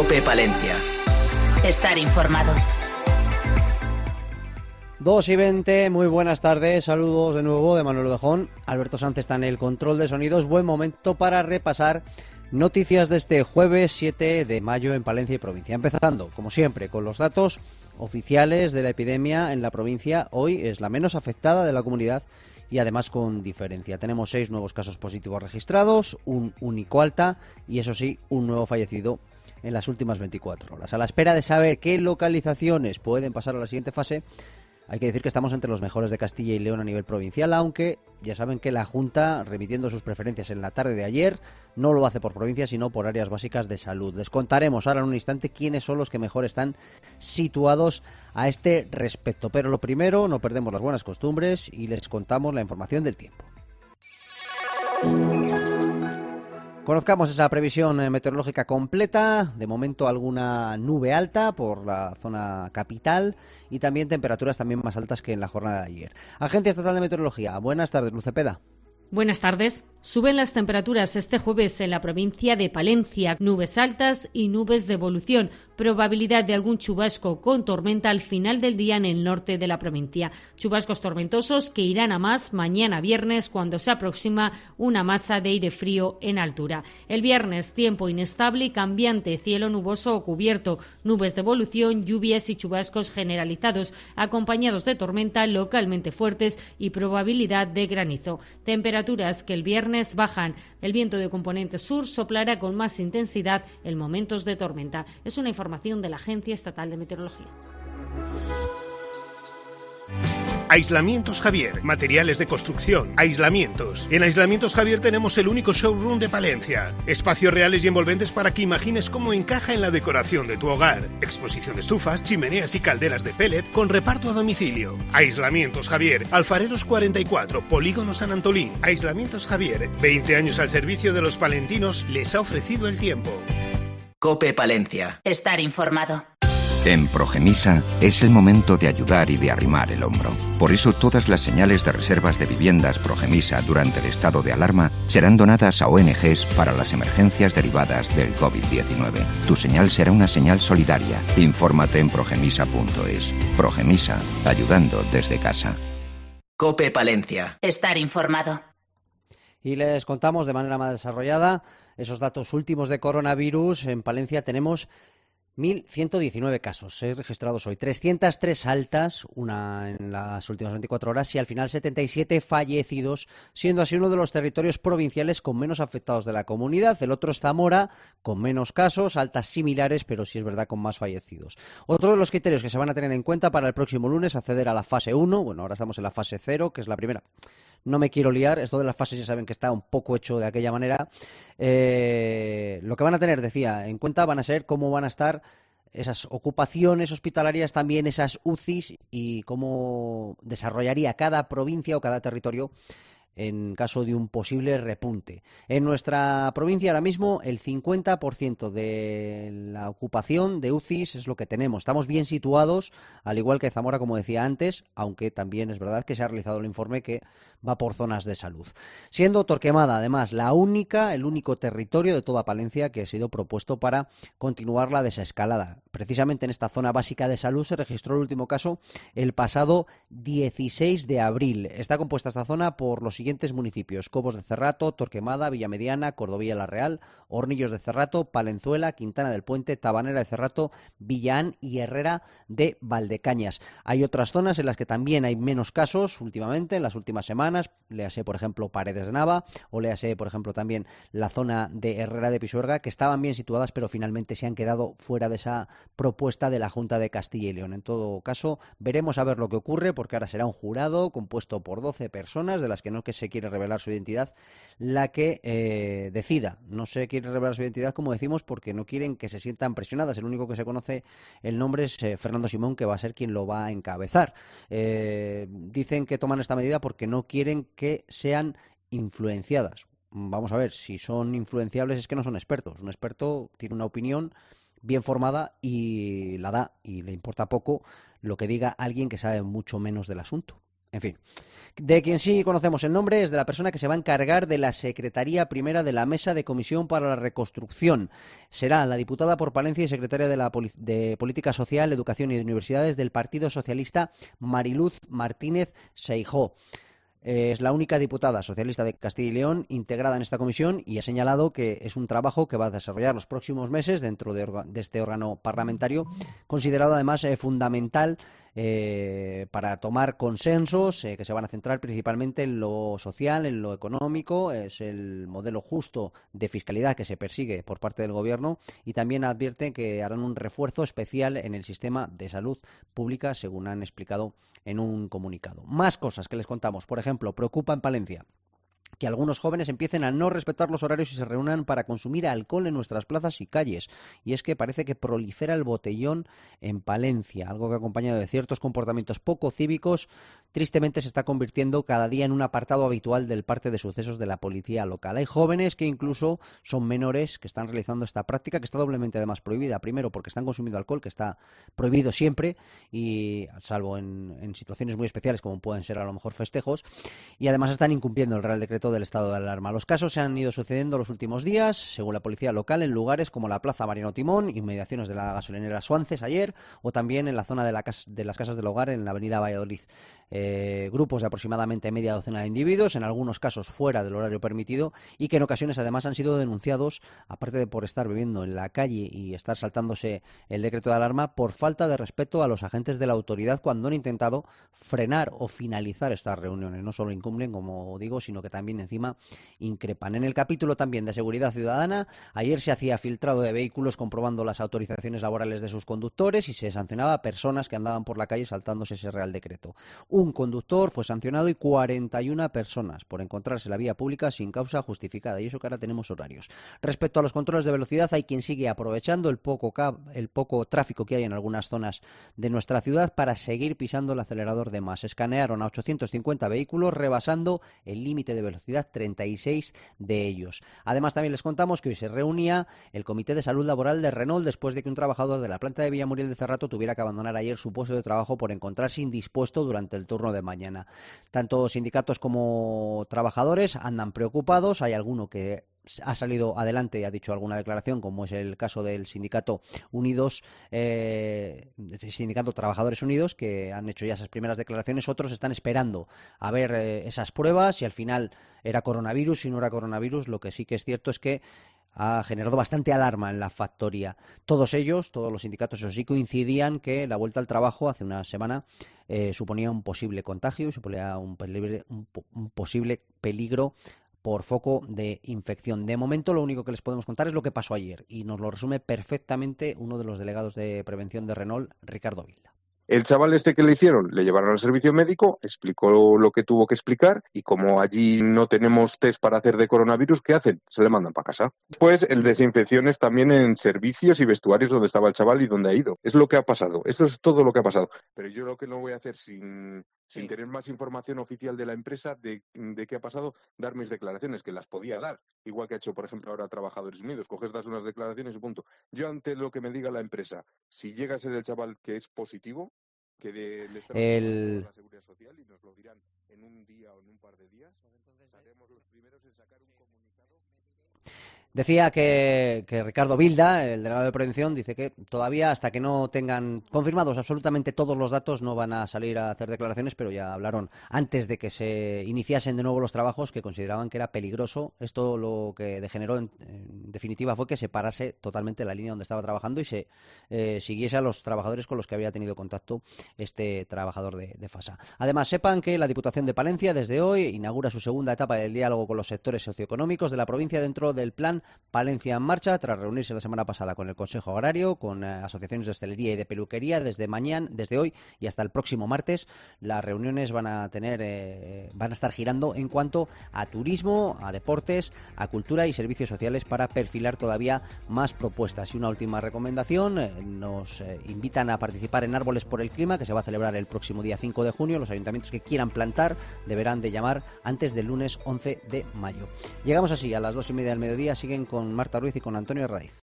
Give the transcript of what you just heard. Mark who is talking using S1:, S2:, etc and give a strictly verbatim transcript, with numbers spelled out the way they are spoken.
S1: COPE Palencia.
S2: Estar informado.
S3: dos y veinte, muy buenas tardes, saludos de nuevo de Manuel Odejón. Alberto Sanz está en el control de sonidos. Buen momento para repasar noticias de este jueves siete de mayo en Palencia y provincia. Empezando, como siempre, con los datos oficiales de la epidemia en la provincia. Hoy es la menos afectada de la comunidad y además con diferencia. Tenemos seis nuevos casos positivos registrados, un único alta y, eso sí, un nuevo fallecido en las últimas veinticuatro horas. A la espera de saber qué localizaciones pueden pasar a la siguiente fase, hay que decir que estamos entre los mejores de Castilla y León a nivel provincial, aunque ya saben que la Junta, remitiendo sus preferencias en la tarde de ayer, no lo hace por provincia, sino por áreas básicas de salud. Les contaremos ahora en un instante quiénes son los que mejor están situados a este respecto. Pero lo primero, no perdemos las buenas costumbres y les contamos la información del tiempo. Conozcamos esa previsión meteorológica completa. De momento alguna nube alta por la zona capital y también temperaturas también más altas que en la jornada de ayer. Agencia Estatal de Meteorología. Buenas tardes, Luz Cepeda.
S4: Buenas tardes. Suben las temperaturas este jueves en la provincia de Palencia. Nubes altas y nubes de evolución. Probabilidad de algún chubasco con tormenta al final del día en el norte de la provincia. Chubascos tormentosos que irán a más mañana viernes, cuando se aproxima una masa de aire frío en altura. El viernes, tiempo inestable y cambiante, cielo nuboso o cubierto, nubes de evolución, lluvias y chubascos generalizados, acompañados de tormenta localmente fuertes y probabilidad de granizo. Temperaturas que el viernes bajan. El viento de componente sur soplará con más intensidad en momentos de tormenta. Es una información de la Agencia Estatal de Meteorología.
S5: Aislamientos Javier, materiales de construcción, aislamientos. En Aislamientos Javier tenemos el único showroom de Palencia. Espacios reales y envolventes para que imagines cómo encaja en la decoración de tu hogar. Exposición de estufas, chimeneas y calderas de pellet con reparto a domicilio. Aislamientos Javier, Alfareros cuarenta y cuatro, Polígono San Antolín. Aislamientos Javier, veinte años al servicio de los palentinos, les ha ofrecido el tiempo.
S1: COPE Palencia.
S2: Estar informado.
S6: En Progemisa es el momento de ayudar y de arrimar el hombro. Por eso todas las señales de reservas de viviendas Progemisa durante el estado de alarma serán donadas a O N Ges para las emergencias derivadas del covid diecinueve. Tu señal será una señal solidaria. Infórmate en progemisa punto es. Progemisa, ayudando desde casa.
S1: COPE Palencia.
S2: Estar informado.
S3: Y les contamos de manera más desarrollada esos datos últimos de coronavirus. En Palencia tenemos mil ciento diecinueve casos eh, registrados hoy, trescientas tres altas, una en las últimas veinticuatro horas, y al final setenta y siete fallecidos, siendo así uno de los territorios provinciales con menos afectados de la comunidad. El otro es Zamora, con menos casos, altas similares, pero sí es verdad con más fallecidos. Otro de los criterios que se van a tener en cuenta para el próximo lunes, acceder a la fase uno, bueno, ahora estamos en la fase cero, que es la primera. No me quiero liar, esto de las fases ya saben que está un poco hecho de aquella manera. Eh, lo que van a tener, decía, en cuenta van a ser cómo van a estar esas ocupaciones hospitalarias, también esas U C Is y cómo desarrollaría cada provincia o cada territorio en caso de un posible repunte. En nuestra provincia ahora mismo el cincuenta por ciento de la ocupación de U C Is es lo que tenemos. Estamos bien situados, al igual que Zamora, como decía antes, aunque también es verdad que se ha realizado el informe que va por zonas de salud. Siendo Torquemada, además, la única, el único territorio de toda Palencia que ha sido propuesto para continuar la desescalada. Precisamente en esta zona básica de salud se registró el último caso el pasado dieciséis de abril. Está compuesta esta zona por los siguientes municipios: Cobos de Cerrato, Torquemada, Villamediana, Cordovilla la Real, Hornillos de Cerrato, Palenzuela, Quintana del Puente, Tabanera de Cerrato, Villaán y Herrera de Valdecañas. Hay otras zonas en las que también hay menos casos últimamente, en las últimas semanas, léase por ejemplo Paredes de Nava o léase por ejemplo también la zona de Herrera de Pisuerga, que estaban bien situadas pero finalmente se han quedado fuera de esa propuesta de la Junta de Castilla y León. En todo caso, veremos a ver lo que ocurre, porque ahora será un jurado compuesto por doce personas, de las que no que se quiere revelar su identidad, la que eh, decida. No se quiere revelar su identidad, como decimos, porque no quieren que se sientan presionadas. El único que se conoce el nombre es eh, Fernando Simón, que va a ser quien lo va a encabezar. Eh, dicen que toman esta medida porque no quieren que sean influenciadas. Vamos a ver, si son influenciables es que no son expertos. Un experto tiene una opinión bien formada y la da, y le importa poco lo que diga alguien que sabe mucho menos del asunto. En fin. De quien sí conocemos el nombre es de la persona que se va a encargar de la Secretaría Primera de la Mesa de Comisión para la Reconstrucción. Será la diputada por Palencia y secretaria de, la Poli- de Política Social, Educación y Universidades del Partido Socialista, Mariluz Martínez Seijóo. Es la única diputada socialista de Castilla y León integrada en esta comisión y ha señalado que es un trabajo que va a desarrollar los próximos meses dentro de, orga- de este órgano parlamentario, considerado además eh, fundamental eh, para tomar consensos eh, que se van a centrar principalmente en lo social, en lo económico. Es el modelo justo de fiscalidad que se persigue por parte del Gobierno, y también advierten que harán un refuerzo especial en el sistema de salud pública, según han explicado en un comunicado. Más cosas que les contamos. Por ejemplo, preocupa en Palencia que algunos jóvenes empiecen a no respetar los horarios y se reúnan para consumir alcohol en nuestras plazas y calles. Y es que parece que prolifera el botellón en Palencia, algo que, acompañado de ciertos comportamientos poco cívicos, tristemente se está convirtiendo cada día en un apartado habitual del parte de sucesos de la policía local. Hay jóvenes que incluso son menores que están realizando esta práctica, que está doblemente además prohibida. Primero, porque están consumiendo alcohol, que está prohibido siempre, y salvo en, en situaciones muy especiales como pueden ser a lo mejor festejos, y además están incumpliendo el Real Decreto del estado de alarma. Los casos se han ido sucediendo los últimos días, según la policía local, en lugares como la Plaza Mariano Timón, inmediaciones de la gasolinera Suances ayer, o también en la zona de, la casa, de las casas del hogar en la avenida Valladolid. Eh, grupos de aproximadamente media docena de individuos, en algunos casos fuera del horario permitido, y que en ocasiones además han sido denunciados, aparte de por estar viviendo en la calle y estar saltándose el decreto de alarma, por falta de respeto a los agentes de la autoridad cuando han intentado frenar o finalizar estas reuniones. No solo incumplen, como digo, sino que también encima increpan. En el capítulo también de seguridad ciudadana, ayer se hacía filtrado de vehículos comprobando las autorizaciones laborales de sus conductores y se sancionaba a personas que andaban por la calle saltándose ese Real Decreto. Un conductor fue sancionado y cuarenta y una personas por encontrarse en la vía pública sin causa justificada, y eso que ahora tenemos horarios. Respecto a los controles de velocidad, hay quien sigue aprovechando el poco, el poco tráfico que hay en algunas zonas de nuestra ciudad para seguir pisando el acelerador de más. Escanearon a ochocientos cincuenta vehículos, rebasando el límite de velocidad, treinta y seis de ellos. Además, también les contamos que hoy se reunía el Comité de Salud Laboral de Renault después de que un trabajador de la planta de Villamuriel de Cerrato tuviera que abandonar ayer su puesto de trabajo por encontrarse indispuesto durante el turno de mañana. Tanto sindicatos como trabajadores andan preocupados. Hay alguno que ha salido adelante y ha dicho alguna declaración, como es el caso del sindicato Unidos, eh, sindicato Trabajadores Unidos, que han hecho ya esas primeras declaraciones. Otros están esperando a ver eh, esas pruebas, si al final era coronavirus, si no era coronavirus. Lo que sí que es cierto es que ha generado bastante alarma en la factoría. Todos ellos, todos los sindicatos, eso sí, coincidían que la vuelta al trabajo hace una semana eh, suponía un posible contagio y suponía un, pelibre, un, un posible peligro por foco de infección. De momento, lo único que les podemos contar es lo que pasó ayer, y nos lo resume perfectamente uno de los delegados de prevención de Renault, Ricardo Vilda.
S7: El chaval este que le hicieron, le llevaron al servicio médico, explicó lo que tuvo que explicar, y como allí no tenemos test para hacer de coronavirus, ¿qué hacen? Se le mandan para casa. Después, el desinfecciones también en servicios y vestuarios donde estaba el chaval y donde ha ido. Es lo que ha pasado. Eso es todo lo que ha pasado. Pero yo lo que no voy a hacer sin, sin sí. tener más información oficial de la empresa de, de qué ha pasado, dar mis declaraciones, que las podía dar. Igual que ha hecho, por ejemplo, ahora Trabajadores Unidos. Coges, das unas declaraciones y punto. Yo, ante lo que me diga la empresa, si llega a ser el chaval que es positivo, que de, le
S3: el...
S7: la Seguridad Social, y nos lo dirán en un día o en un par de días, seremos los primeros en sacar un comunicado.
S3: Decía que, que Ricardo Vilda, el delegado de prevención, dice que todavía, hasta que no tengan confirmados absolutamente todos los datos, no van a salir a hacer declaraciones, pero ya hablaron antes de que se iniciasen de nuevo los trabajos, que consideraban que era peligroso. Esto lo que degeneró en, en definitiva fue que se parase totalmente la línea donde estaba trabajando y se eh, siguiese a los trabajadores con los que había tenido contacto este trabajador de, de Fasa. Además, sepan que la Diputación de Palencia desde hoy inaugura su segunda etapa del diálogo con los sectores socioeconómicos de la provincia dentro del plan Palencia en Marcha, tras reunirse la semana pasada con el Consejo Agrario, con eh, asociaciones de hostelería y de peluquería. Desde mañana, desde hoy y hasta el próximo martes, las reuniones van a tener, eh, van a estar girando en cuanto a turismo, a deportes, a cultura y servicios sociales, para perfilar todavía más propuestas. Y una última recomendación: eh, nos eh, invitan a participar en Árboles por el Clima, que se va a celebrar el próximo día cinco de junio. Los ayuntamientos que quieran plantar deberán de llamar antes del lunes once de mayo. Llegamos así a las dos y media del mediodía. Siguen con Marta Ruiz y con Antonio Herraiz.